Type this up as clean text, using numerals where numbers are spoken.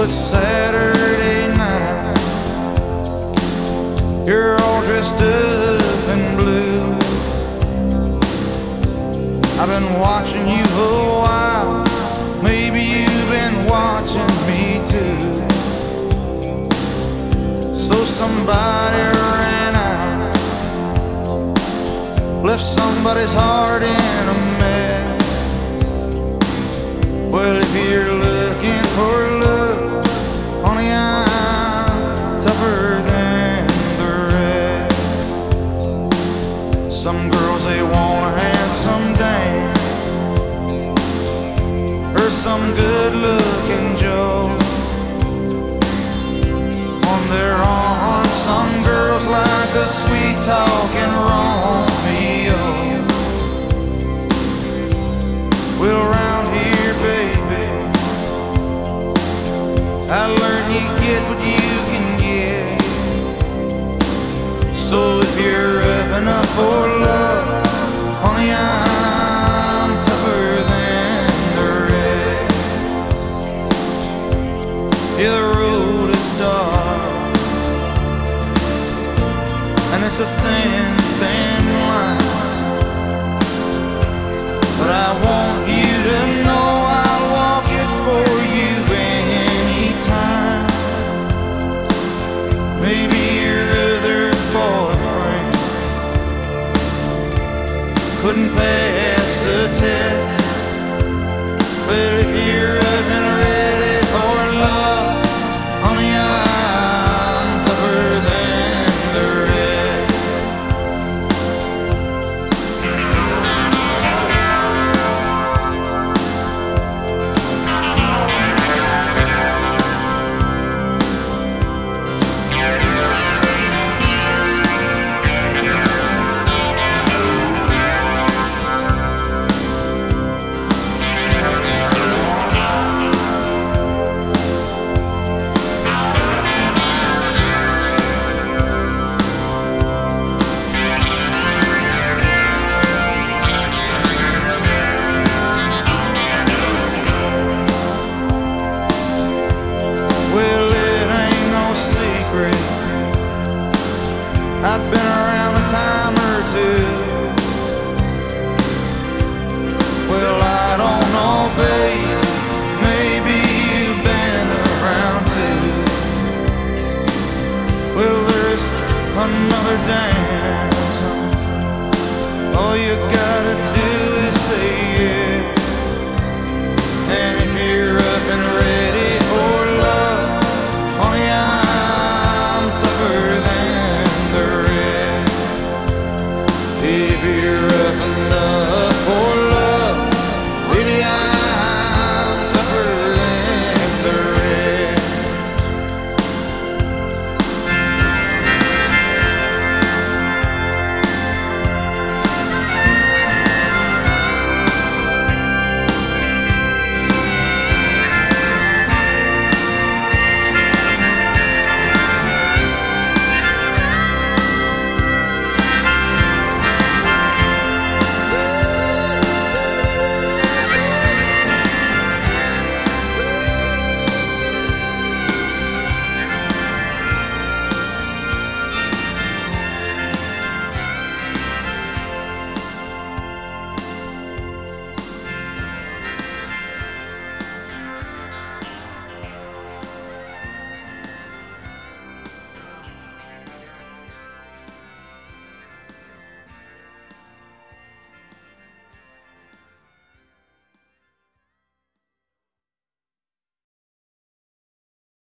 Saturday night. You're all dressed up in blue. I've been watching you a while. Maybe you've been watching me too. So somebody ran out, left somebody's heart in a mess. Well, if you're looking for love, honey, I'm tougher than the rest. Some girls, they want a handsome dame or some good-looking Joe on their arm. Some girls like a sweet-talking Romeo. Well, around here, baby, I learned you get what you can get. So if you're up enough for love, honey, I'm tougher than the rest. Yeah, the road is dark, and it's a thin, thin line, but I want you to know I'll walk it for you anytime. Maybe your other boyfriend couldn't pass the test, but if you're up and ready for love, honey, I'm tougher than the rest. I've been around a time or two. Well, I don't know, babe, maybe you've been around too. Well, there's another dance. All you got